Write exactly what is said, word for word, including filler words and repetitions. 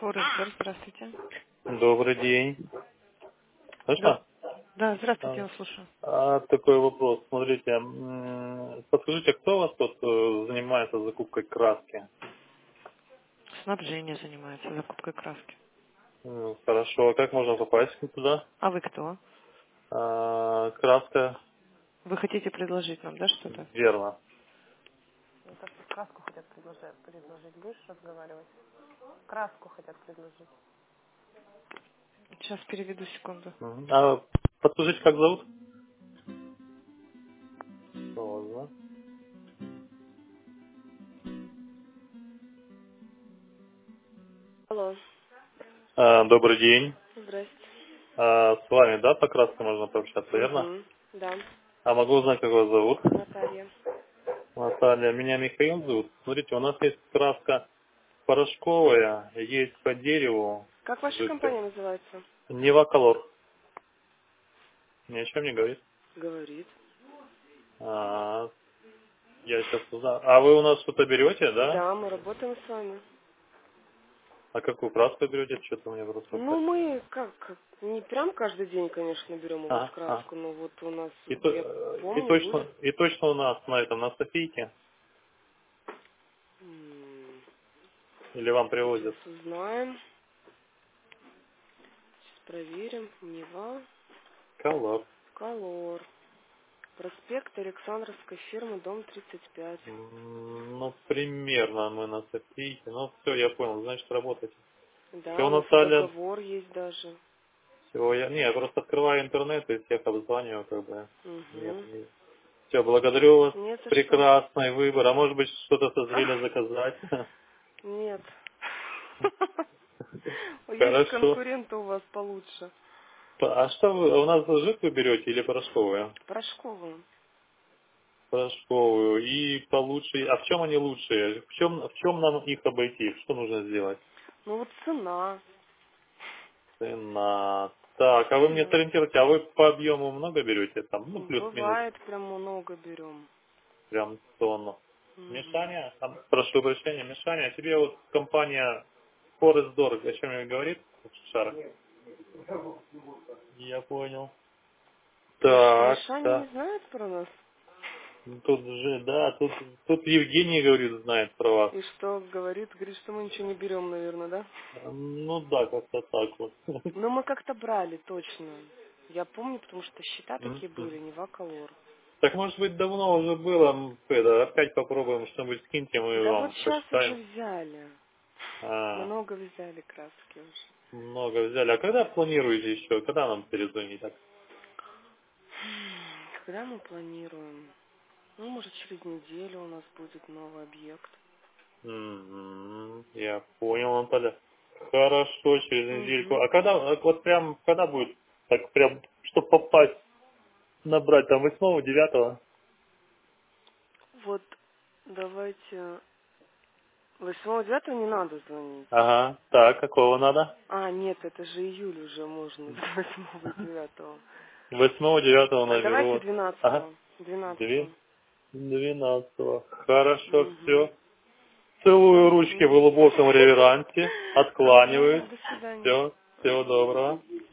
Форестер, здравствуйте. Добрый день. Да, Слышно? да, здравствуйте, я А, вас слушаю. а, такой вопрос. Смотрите, м, подскажите, кто у вас тут э, занимается закупкой краски? Снабжение занимается закупкой краски. М, Хорошо. А как можно попасть туда? А вы кто? А, краска, Вы хотите предложить нам, да, что-то? верно. Ну, так вот краску хотят предложить, предложить. Будешь разговаривать? Краску хотят предложить. Сейчас переведу секунду. Мгм. А подскажите, как зовут? Роза. Алло, А, добрый день. здрасте. А, с вами, да, по краске можно пообщаться, верно? Угу, да, А могу узнать, как вас зовут? Наталья. Наталья. Меня Михаил зовут. Смотрите, у нас есть краска порошковая, есть по дереву, Как ваша жидкая. компания называется? Неваколор. Ни о чем не говорит. Говорит. А, я сейчас узнал. А вы у нас что-то берете, да? Да, мы работаем с вами. А какую краску берете? Что-то у меня просто... Ну, мы как, не прям каждый день, конечно, берем у вас А, а. краску, но вот у нас, И, то- я э, и помню, точно, были. и точно у нас на этом, на Софийке? М, Или вам Сейчас привозят? узнаем, сейчас проверим. Нева, Колор. Колор. Проспект Александровской фирмы, дом тридцать пять. М, Ну, примерно мы на Софийке. Ну, все, я понял, значит, работаете. Да, Все, у нас и Наталья. договор есть даже. Все, я... Не, я просто открываю интернет и всех обзваниваю, как бы. Нет, Угу. нет. Все, благодарю вас. Не за что. Прекрасный выбор. А может быть, что-то созрели заказать? Нет. Есть Хорошо. конкуренты у вас получше. А что вы, у нас жидкую берете или порошковую? Порошковую. Порошковую. И получше. А в чем они лучшие? В чем, в чем нам их обойти? Что нужно сделать? Ну вот цена. Цена. Так, а вы мне Цена. сориентируйте, а вы по объему много берете? Там, ну, плюс-минус, Бывает, прям много берем. прям тонну. Мгм. Мишаня, там, прошу прощения, Мишаня, а тебе вот компания Forest Dog о чем говорит? Шар. Я понял. Миш- Так, Мишаня не так. знает про нас? Ну, тут же, да, тут, тут Евгений, говорит, знает про вас. И что говорит? Говорит, что мы ничего не берем, наверное, да? Ну да, как-то так вот. Но мы как-то брали, точно. Я помню, потому что счета Мгм. такие были, не ваколор. Так может быть давно уже было, м, это, опять попробуем что-нибудь скиньте, мы Да вот вам сейчас уже посчитаем. взяли. А, Много взяли краски уже. много взяли. А когда планируете еще? Когда нам перезвонить так? М, Когда мы планируем? Ну, может, через неделю у нас будет новый объект. Мгм. Я понял, Наталья. Хорошо, через недельку. Угу. А когда, а вот прям, когда будет так прям, чтобы попасть, набрать там восьмого, девятого? Вот давайте восьмого девятого не надо звонить. Ага, так, какого надо? А, нет, это же июль уже можно, восьмого девятого. Восьмого, девятого А давайте наберу. Ага. двенадцатого. Две, Двенадцатого. двенадцатого. Хорошо, Угу. все. Целую Все. ручки в глубоком реверансе. Ага, Откланиваюсь. до свидания. Все. Всего доброго.